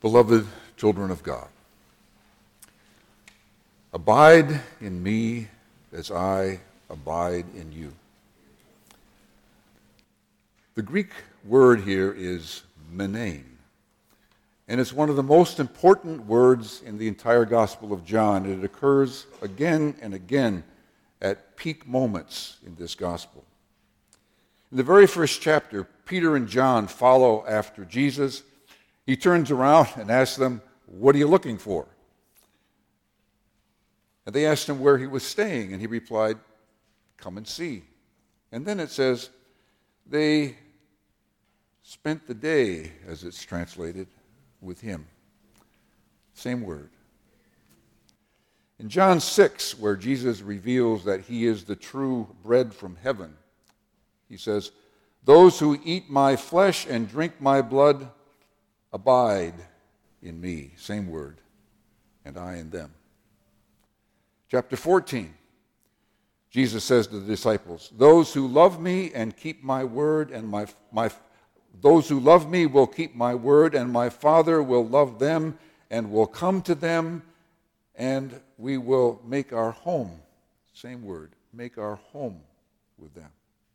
Beloved children of God, abide in me as I abide in you. The Greek word here is menein, and it's one of the most important words in the entire Gospel of John. It occurs again and again at peak moments in this Gospel. In the very first chapter, Peter and John follow after Jesus. He turns around and asks them, "What are you looking for?" And they asked him where he was staying, and he replied, "Come and see." And then it says, they spent the day, as it's translated, with him. Same word. In John 6, where Jesus reveals that he is the true bread from heaven, he says, "Those who eat my flesh and drink my blood abide in me," same word, "and I in them." Chapter 14, Jesus says to the disciples, "Those who love me and keep my word, and those who love me will keep my word, and my Father will love them and will come to them, and we will make our home," same word, "make our home with them."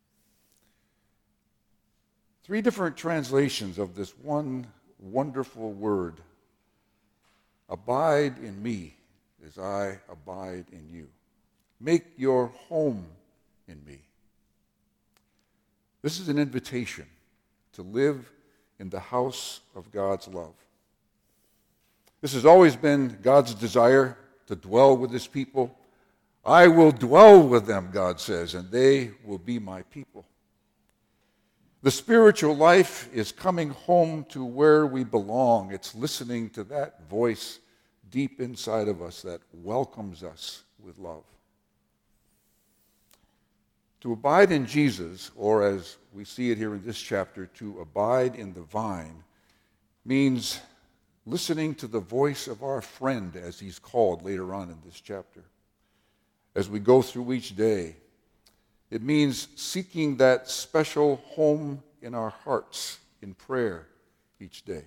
Three different translations of this one wonderful word: abide in me as I abide in you. Make your home in me. This is an invitation to live in the house of God's love. This has always been God's desire, to dwell with his people. "I will dwell with them," God says, "and they will be my people." The spiritual life is coming home to where we belong. It's listening to that voice deep inside of us that welcomes us with love. To abide in Jesus, or as we see it here in this chapter, to abide in the vine, means listening to the voice of our friend, as he's called later on in this chapter. As we go through each day, it means seeking that special home in our hearts in prayer each day.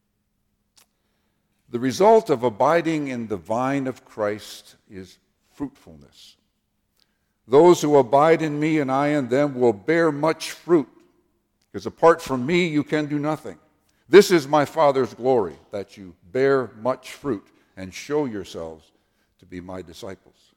The result of abiding in the vine of Christ is fruitfulness. "Those who abide in me and I in them will bear much fruit, because apart from me you can do nothing. This is my Father's glory, that you bear much fruit and show yourselves to be my disciples."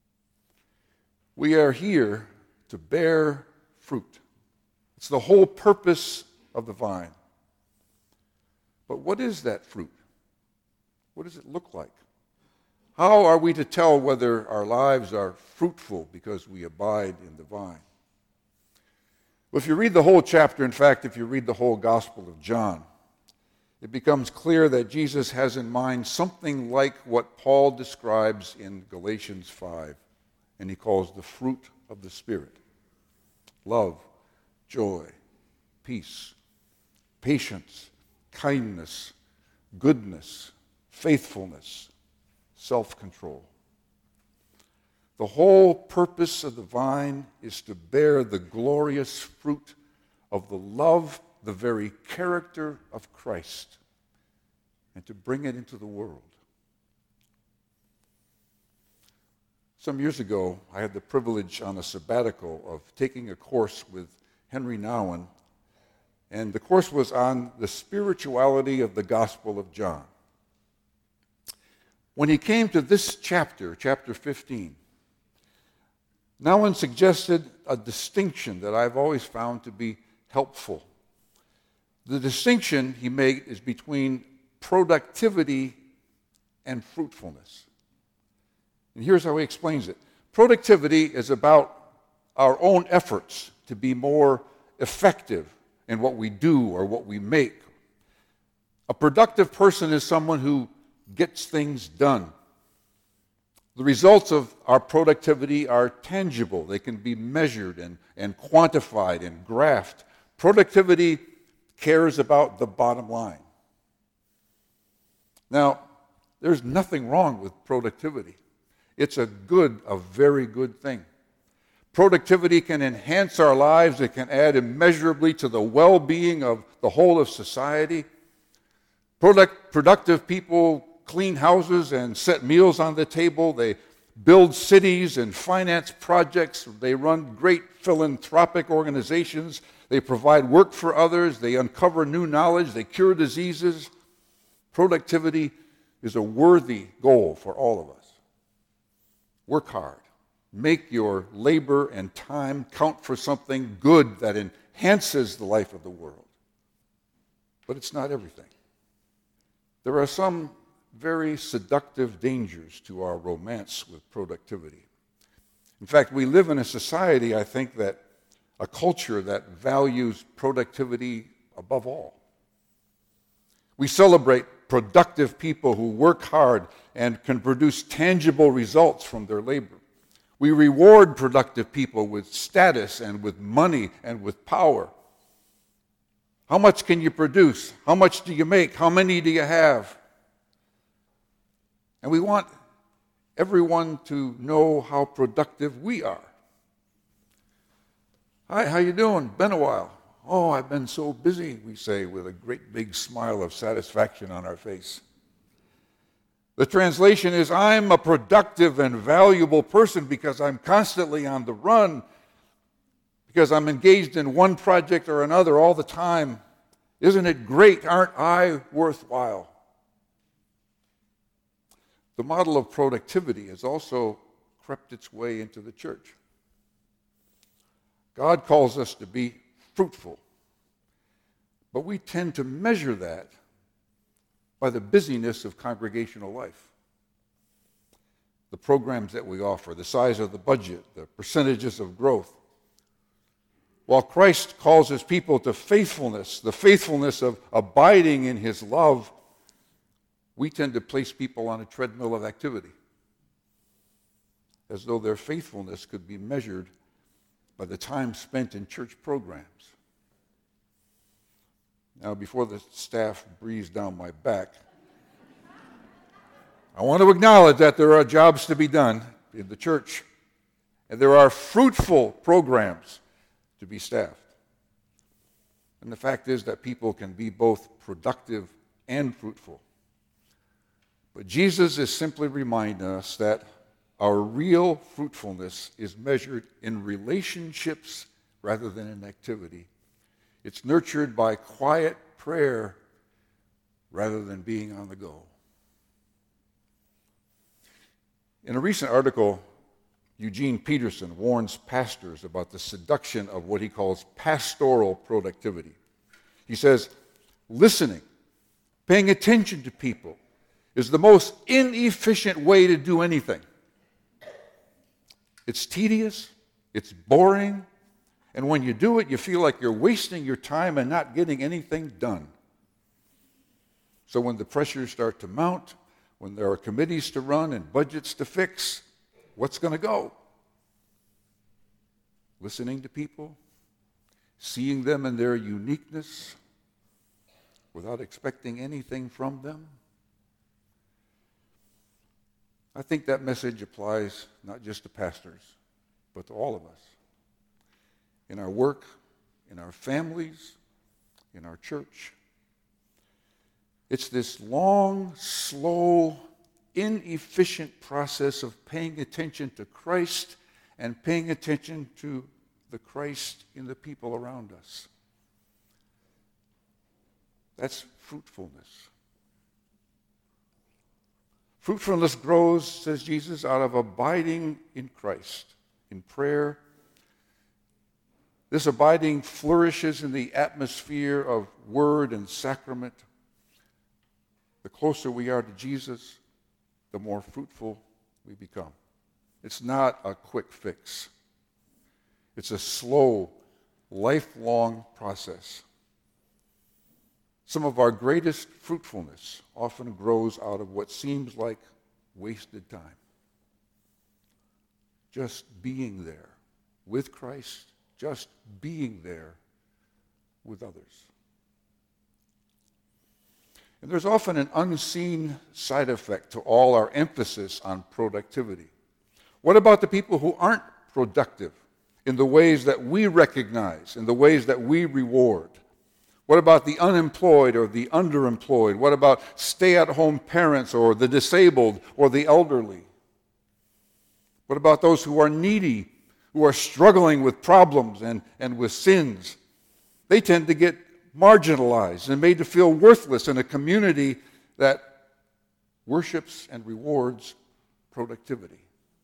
We are here to bear fruit. It's the whole purpose of the vine. But what is that fruit? What does it look like? How are we to tell whether our lives are fruitful because we abide in the vine? Well, if you read the whole chapter, in fact, if you read the whole Gospel of John, it becomes clear that Jesus has in mind something like what Paul describes in Galatians 5, and he calls the fruit of the Spirit: love, joy, peace, patience, kindness, goodness, faithfulness, self-control. The whole purpose of the vine is to bear the glorious fruit of the love, the very character of Christ, and to bring it into the world. Some years ago, I had the privilege on a sabbatical of taking a course with Henry Nouwen, and the course was on the spirituality of the Gospel of John. When he came to this chapter, chapter 15, Nouwen suggested a distinction that I've always found to be helpful. The distinction he made is between productivity and fruitfulness. And here's how he explains it. Productivity is about our own efforts to be more effective in what we do or what we make. A productive person is someone who gets things done. The results of our productivity are tangible. They can be measured and quantified and graphed. Productivity cares about the bottom line. Now, there's nothing wrong with productivity. It's a very good thing. Productivity can enhance our lives. It can add immeasurably to the well-being of the whole of society. Productive people clean houses and set meals on the table. They build cities and finance projects. They run great philanthropic organizations. They provide work for others. They uncover new knowledge. They cure diseases. Productivity is a worthy goal for all of us. Work hard. Make your labor and time count for something good that enhances the life of the world. But it's not everything. There are some very seductive dangers to our romance with productivity. In fact, we live in a society, I think, a culture that values productivity above all. We celebrate productive people who work hard and can produce tangible results from their labor. We reward productive people with status and with money and with power. How much can you produce? How much do you make? How many do you have? And we want everyone to know how productive we are. Hi, how you doing? Been a while. Oh, I've been so busy, we say with a great big smile of satisfaction on our face. The translation is, I'm a productive and valuable person because I'm constantly on the run, because I'm engaged in one project or another all the time. Isn't it great? Aren't I worthwhile? The model of productivity has also crept its way into the church. God calls us to be fruitful, but we tend to measure that by the busyness of congregational life. The programs that we offer, the size of the budget, the percentages of growth. While Christ calls his people to faithfulness, the faithfulness of abiding in his love, we tend to place people on a treadmill of activity, as though their faithfulness could be measured by the time spent in church programs. Now, before the staff breathes down my back, I want to acknowledge that there are jobs to be done in the church, and there are fruitful programs to be staffed. And the fact is that people can be both productive and fruitful. But Jesus is simply reminding us that our real fruitfulness is measured in relationships rather than in activity. It's nurtured by quiet prayer rather than being on the go. In a recent article, Eugene Peterson warns pastors about the seduction of what he calls pastoral productivity. He says, listening, paying attention to people, is the most inefficient way to do anything. It's tedious, it's boring, and when you do it, you feel like you're wasting your time and not getting anything done. So when the pressures start to mount, when there are committees to run and budgets to fix, what's going to go? Listening to people, seeing them in their uniqueness without expecting anything from them. I think that message applies not just to pastors, but to all of us. In our work, in our families, in our church. It's this long, slow, inefficient process of paying attention to Christ and paying attention to the Christ in the people around us. That's fruitfulness. Fruitfulness grows, says Jesus, out of abiding in Christ, in prayer. This abiding flourishes in the atmosphere of word and sacrament. The closer we are to Jesus, the more fruitful we become. It's not a quick fix. It's a slow, lifelong process. Some of our greatest fruitfulness often grows out of what seems like wasted time. Just being there with Christ, just being there with others. And there's often an unseen side effect to all our emphasis on productivity. What about the people who aren't productive in the ways that we recognize, in the ways that we reward? What about the unemployed or the underemployed? What about stay-at-home parents or the disabled or the elderly? What about those who are needy, who are struggling with problems and with sins? They tend to get marginalized and made to feel worthless in a community that worships and rewards productivity.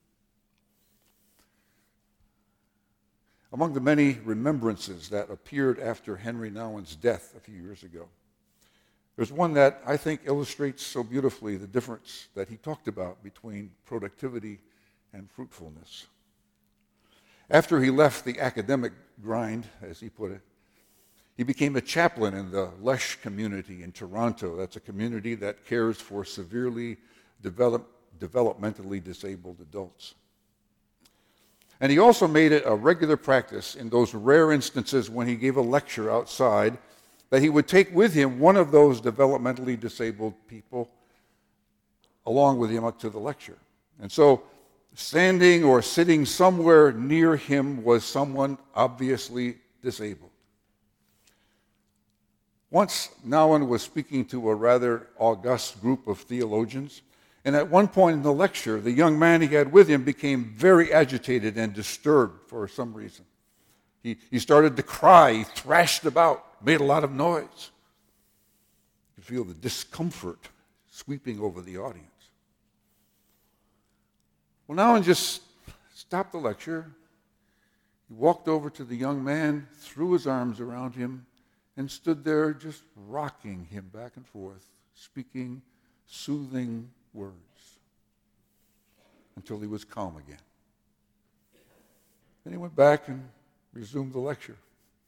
Among the many remembrances that appeared after Henry Nouwen's death a few years ago, there's one that I think illustrates so beautifully the difference that he talked about between productivity and fruitfulness. After he left the academic grind, as he put it, he became a chaplain in the Lesh community in Toronto. That's a community that cares for severely developmentally disabled adults. And he also made it a regular practice in those rare instances when he gave a lecture outside that he would take with him one of those developmentally disabled people along with him up to the lecture. And so standing or sitting somewhere near him was someone obviously disabled. Once Nouwen was speaking to a rather august group of theologians, and at one point in the lecture, the young man he had with him became very agitated and disturbed for some reason. He started to cry, he thrashed about, made a lot of noise. You could feel the discomfort sweeping over the audience. Well, Nouwen just stopped the lecture. He walked over to the young man, threw his arms around him, and stood there just rocking him back and forth, speaking soothing words until he was calm again. Then he went back and resumed the lecture.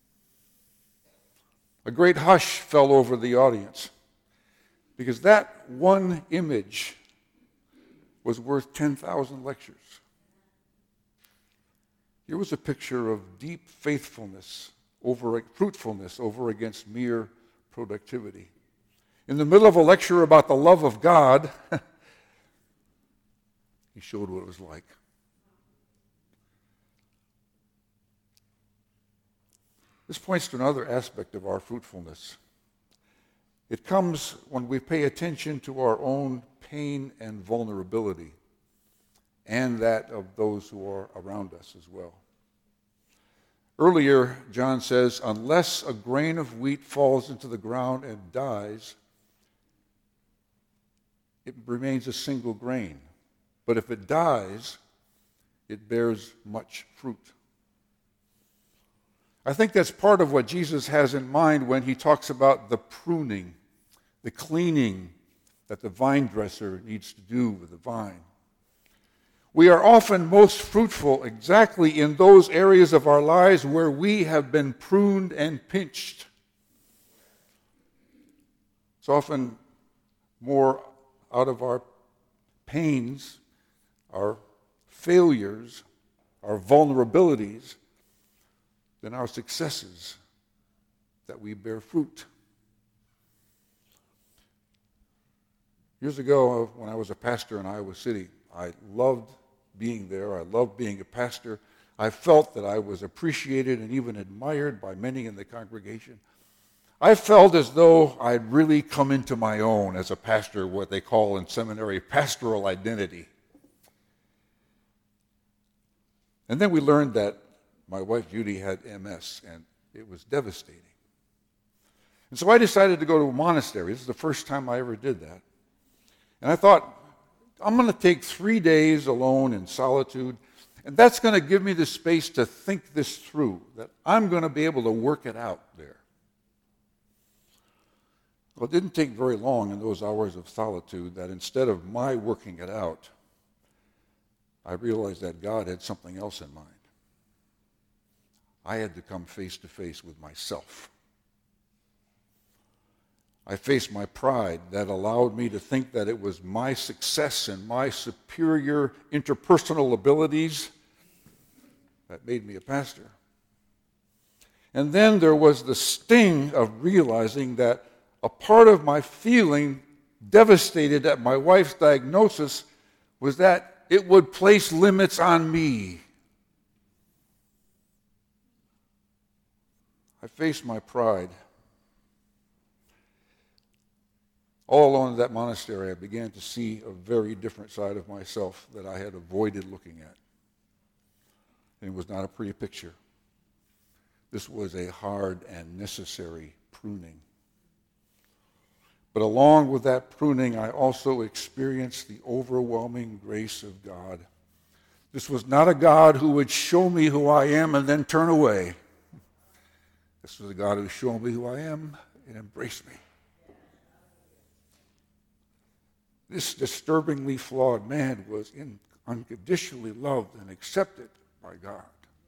A great hush fell over the audience because that one image was worth 10,000 lectures. Here was a picture of deep faithfulness fruitfulness over against mere productivity. In the middle of a lecture about the love of God, he showed what it was like. This points to another aspect of our fruitfulness. It comes when we pay attention to our own pain and vulnerability, and that of those who are around us as well. Earlier, John says, unless a grain of wheat falls into the ground and dies, it remains a single grain. But if it dies, it bears much fruit. I think that's part of what Jesus has in mind when he talks about the pruning, the cleaning that the vine dresser needs to do with the vine. We are often most fruitful exactly in those areas of our lives where we have been pruned and pinched. It's often more out of our pains, our failures, our vulnerabilities, than our successes that we bear fruit. Years ago, when I was a pastor in Iowa City, I loved being there. I loved being a pastor. I felt that I was appreciated and even admired by many in the congregation. I felt as though I'd really come into my own as a pastor, what they call in seminary pastoral identity. And then we learned that my wife Judy had MS, and it was devastating. And so I decided to go to a monastery. This is the first time I ever did that. And I thought, I'm going to take 3 days alone in solitude, and that's going to give me the space to think this through, that I'm going to be able to work it out there. Well, it didn't take very long in those hours of solitude that instead of my working it out, I realized that God had something else in mind. I had to come face to face with myself. I faced my pride that allowed me to think that it was my success and my superior interpersonal abilities that made me a pastor. And then there was the sting of realizing that a part of my feeling devastated at my wife's diagnosis was that it would place limits on me. I faced my pride All along in that monastery, I began to see a very different side of myself that I had avoided looking at. And it was not a pretty picture. This was a hard and necessary pruning. But along with that pruning, I also experienced the overwhelming grace of God. This was not a God who would show me who I am and then turn away. This was a God who showed me who I am and embraced me. This disturbingly flawed man was unconditionally loved and accepted by God.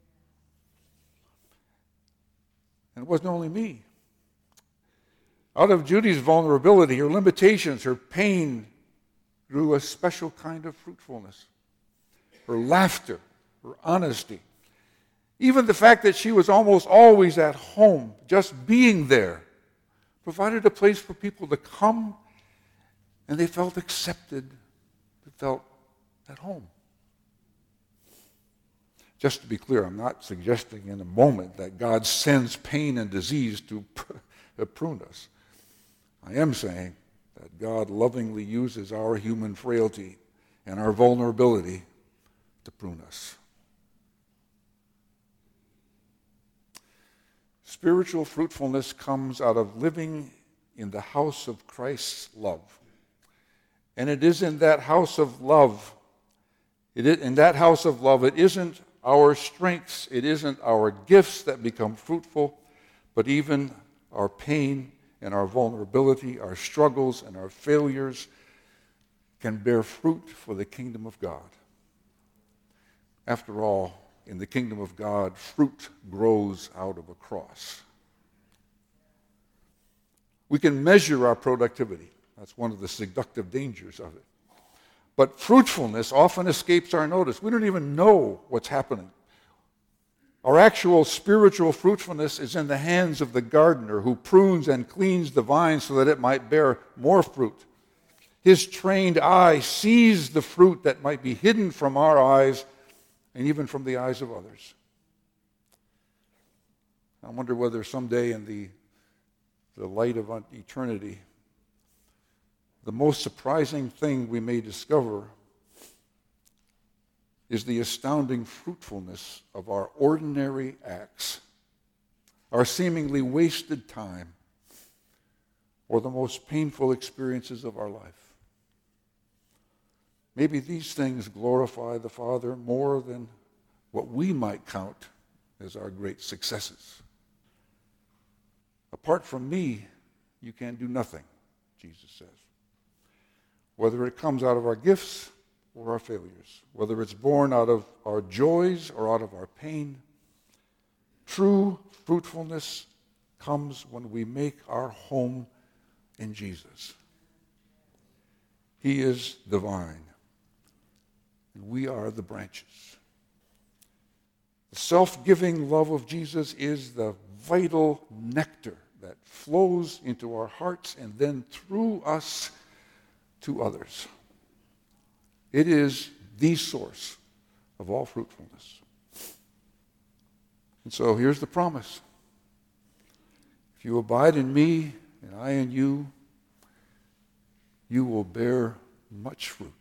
And it wasn't only me. Out of Judy's vulnerability, her limitations, her pain, grew a special kind of fruitfulness. Her laughter, her honesty. Even the fact that she was almost always at home, just being there, provided a place for people to come, and they felt accepted, they felt at home. Just to be clear, I'm not suggesting in a moment that God sends pain and disease to prune us. I am saying that God lovingly uses our human frailty and our vulnerability to prune us. Spiritual fruitfulness comes out of living in the house of Christ's love. And it is in that house of love, it isn't our strengths, it isn't our gifts that become fruitful, but even our pain and our vulnerability, our struggles and our failures can bear fruit for the kingdom of God. After all, in the kingdom of God, fruit grows out of a cross. We can measure our productivity. That's one of the seductive dangers of it. But fruitfulness often escapes our notice. We don't even know what's happening. Our actual spiritual fruitfulness is in the hands of the gardener who prunes and cleans the vine so that it might bear more fruit. His trained eye sees the fruit that might be hidden from our eyes and even from the eyes of others. I wonder whether someday in the light of eternity, the most surprising thing we may discover is the astounding fruitfulness of our ordinary acts, our seemingly wasted time, or the most painful experiences of our life. Maybe these things glorify the Father more than what we might count as our great successes. Apart from me, you can do nothing, Jesus says. Whether it comes out of our gifts or our failures, whether it's born out of our joys or out of our pain, true fruitfulness comes when we make our home in Jesus. He is the vine, and we are the branches. The self-giving love of Jesus is the vital nectar that flows into our hearts and then through us to others. It is the source of all fruitfulness. And so here's the promise. If you abide in me and I in you, you will bear much fruit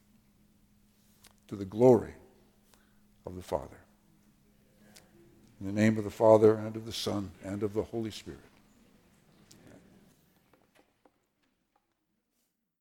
to the glory of the Father. In the name of the Father, and of the Son, and of the Holy Spirit.